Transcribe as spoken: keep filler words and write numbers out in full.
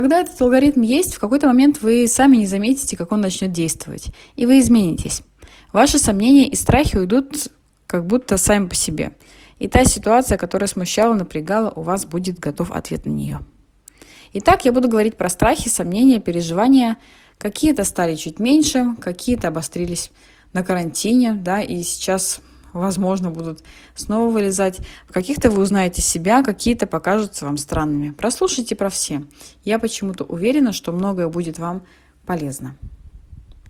Когда этот алгоритм есть, в какой-то момент вы сами не заметите, как он начнет действовать, и вы изменитесь. Ваши сомнения и страхи уйдут как будто сами по себе. И та ситуация, которая смущала, напрягала, у вас будет готов ответ на нее. Итак, я буду говорить про страхи, сомнения, переживания. Какие-то стали чуть меньше, какие-то обострились на карантине, да, и сейчас, возможно, будут снова вылезать. В каких-то вы узнаете себя, какие-то покажутся вам странными. Прослушайте про все. Я почему-то уверена, что многое будет вам полезно.